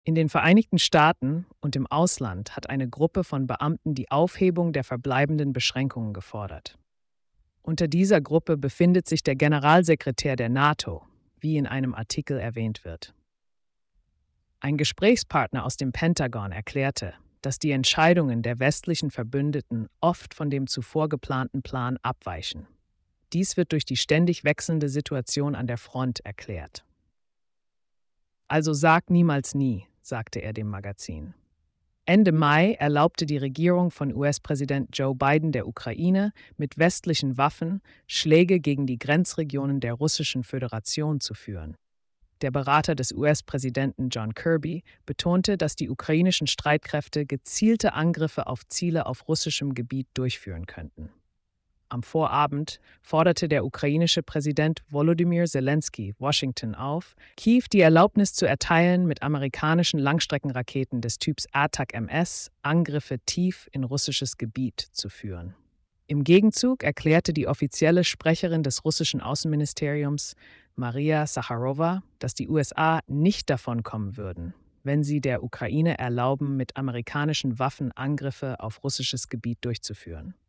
In den Vereinigten Staaten und im Ausland hat eine Gruppe von Beamten die Aufhebung der verbleibenden Beschränkungen gefordert. Unter dieser Gruppe befindet sich der Generalsekretär der NATO, wie in einem Artikel erwähnt wird. Ein Gesprächspartner aus dem Pentagon erklärte, dass die Entscheidungen der westlichen Verbündeten oft von dem zuvor geplanten Plan abweichen. Dies wird durch die ständig wechselnde Situation an der Front erklärt. Also sag niemals nie, sagte er dem Magazin. Ende Mai erlaubte die Regierung von US-Präsident Joe Biden der Ukraine, mit westlichen Waffen Schläge gegen die Grenzregionen der Russischen Föderation zu führen. Der Berater des US-Präsidenten John Kirby betonte, dass die ukrainischen Streitkräfte gezielte Angriffe auf Ziele auf russischem Gebiet durchführen könnten. Am Vorabend forderte der ukrainische Präsident Volodymyr Zelensky Washington auf, Kiew die Erlaubnis zu erteilen, mit amerikanischen Langstreckenraketen des Typs ATAC-MS Angriffe tief in russisches Gebiet zu führen. Im Gegenzug erklärte die offizielle Sprecherin des russischen Außenministeriums, Maria Sacharowa, dass die USA nicht davonkommen würden, wenn sie der Ukraine erlauben, mit amerikanischen Waffen Angriffe auf russisches Gebiet durchzuführen.